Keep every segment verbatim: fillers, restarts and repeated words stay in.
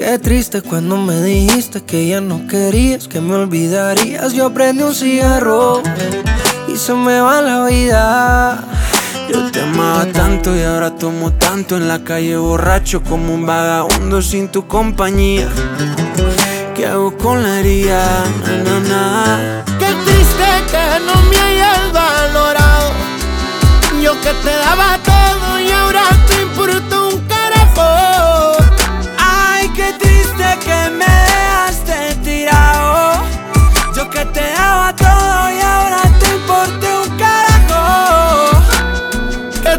Qué triste cuando me dijiste que ya no querías, que me olvidarías. Yo prendí un cigarro y se me va la vida. Yo te amaba tanto y ahora tomo tanto en la calle borracho como un vagabundo sin tu compañía. ¿Qué hago con la herida? Na, na, na. Qué triste que no me hayas valorado. Yo que te daba todo y ahora te importa un carajo. Ay, qué triste que me dejaste tirado. Yo que te daba todo y ahora te importa un carajo. Qué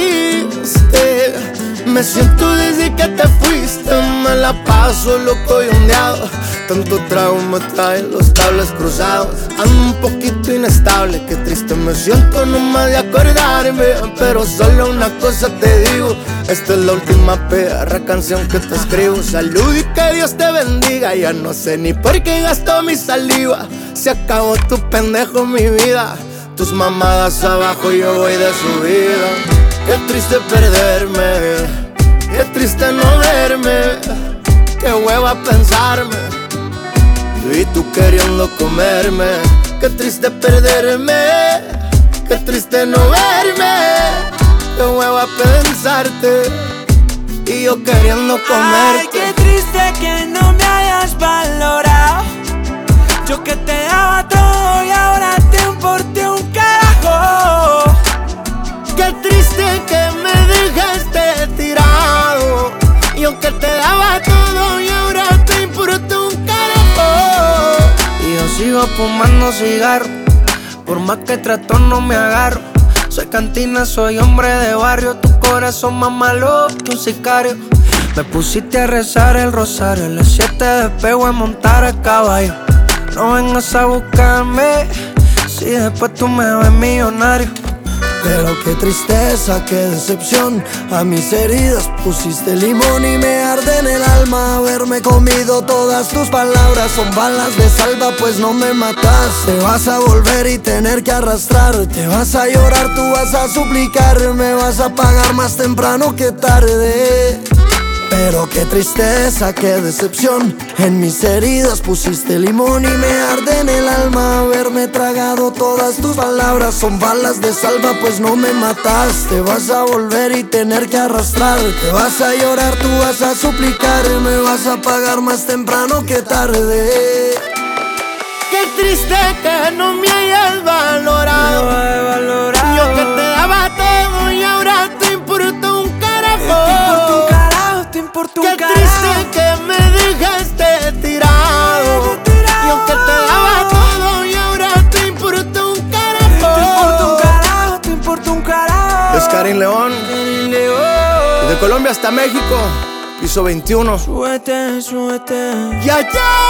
triste me siento desde que te fuiste. Me la paso loco y ondeado. Tanto trago me trae los cables cruzados. Ando un poquito inestable. Qué triste me siento nomás de acordarme. Pero solo una cosa te digo: esta es la última perra canción que te escribo. Salud y que Dios te bendiga. Ya no sé ni por qué gastó mi saliva. Se acabó tu pendejo mi vida. Tus mamadas abajo, yo voy de subida. Qué triste perderme, qué triste no verme, qué hueva pensarme, y tú queriendo comerme. Qué triste perderme, qué triste no verme, qué hueva pensarte, y yo queriendo comerte. Ay, qué triste que no me hayas valorado. Yo que te daba todo y ahora te importé un carajo. Qué triste que me dejaste tirado. Yo que te daba todo y ahora te importa un carajo. Y yo sigo fumando cigarro, por más que trato no me agarro. Soy cantina, soy hombre de barrio. Tu corazón más malo que un sicario. Me pusiste a rezar el rosario. A las siete despego a montar a caballo. No vengas a buscarme si después tú me ves millonario. Pero qué tristeza, qué decepción. A mis heridas pusiste limón y me arde en el alma haberme comido todas tus palabras. Son balas de salva, pues no me matas. Te vas a volver y tener que arrastrar. Te vas a llorar, tú vas a suplicar. Me vas a pagar más temprano que tarde. Pero qué tristeza, qué decepción. En mis heridas pusiste limón y me arde en el alma haberme tragado todas tus palabras. Son balas de salva, pues no me matas. Te vas a volver y tener que arrastrar. Te vas a llorar, tú vas a suplicar. Me vas a pagar más temprano que tarde. Qué triste que no me hayas valorado. No he valorado. Yo que te daba todo y ahora te importa un carajo. Te importa un carajo, te importa un Qué carajo. triste que me dejaste tirado. Yo que te daba todo y ahora te importa un carajo. Te importa un carajo, te importa un carajo. Es Karim León. Karim León. De Colombia hasta México, piso veintiuno. Súbete, súbete. Ya, ya.